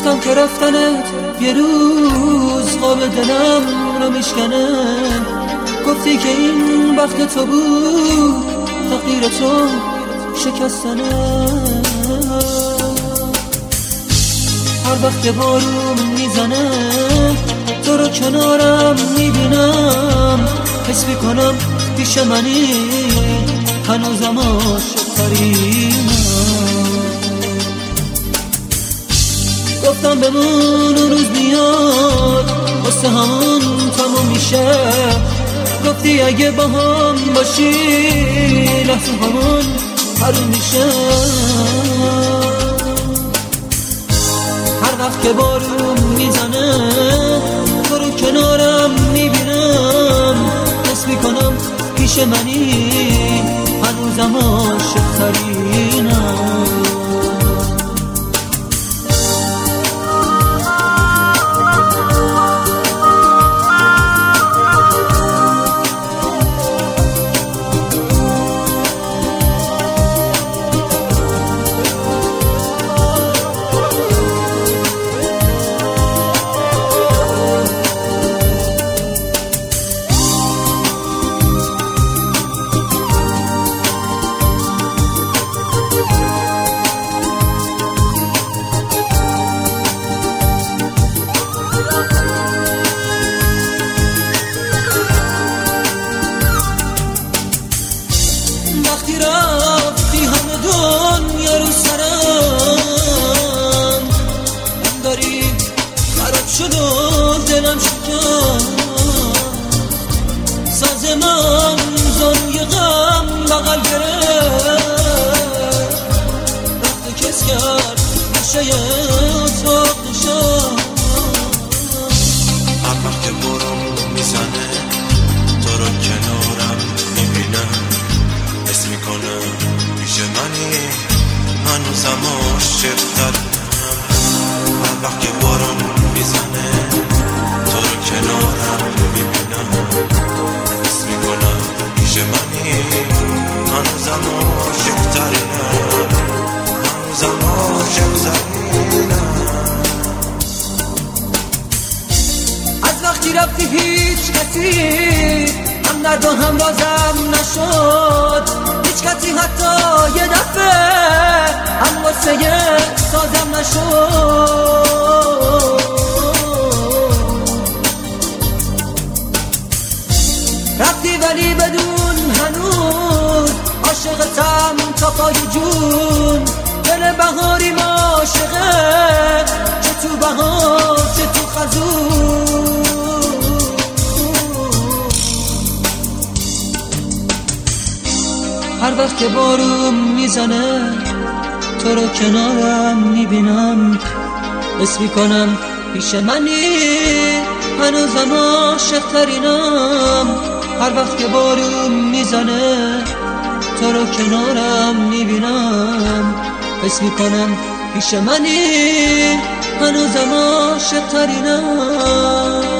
گفتم که رفتنت یه روز قاب دلم رو میشکنه. گفتی که این وقت تو بود، تقدیر تو شکستنه. هر وقت که بارون میزنه تو رو کنارم میبینم، حس میکنم پیش منی هنوزم عاشق‌ترینم. گفتم بمون اون روز میاد واسه همون تموم میشه. گفتی اگه با هم باشی لحظه همون حروم میشه. هر وقت که بارون میزنه تو رو کنارم میبینم، حس میکنم پیش منی هنوزم عاشق‌ترینم. وقتی رفتی همه دنیا رو سرم، داری خراب شد و دلم شکست. ساز من زانوی غم بغل گرفت، رفت و کس کرد گوشه اتاق نشست. هر وقت که بارون میزنه تو رو کنارم میبینم، حس میکنم پیش منی هنوزم عاشق‌ترینم. هر وقت که بارون میزنه تو رو کنارم میبینم، حس میکنم پیش منی هنوزم عاشق‌ترینم. هنوزم عاشق‌ترینم. از وقتی رفتی هیچ کسی هم درد و هم رازم نشد. هیچ کسی حتی یه دفعه هم واسه سازم نشد. رفتی ولی بدون هنوز عاشقتم تا پای جون. دل بهاری عاشقه، چه تو بهار چه تو خزون. هر وقت که بارون میزنه تو رو کنارم میبینم، حس میکنم پیش منی هنوزم عاشق‌ترینم. هر وقت که بارون میزنه تو رو کنارم میبینم، حس میکنم پیش منی هنوزم عاشق‌ترینم.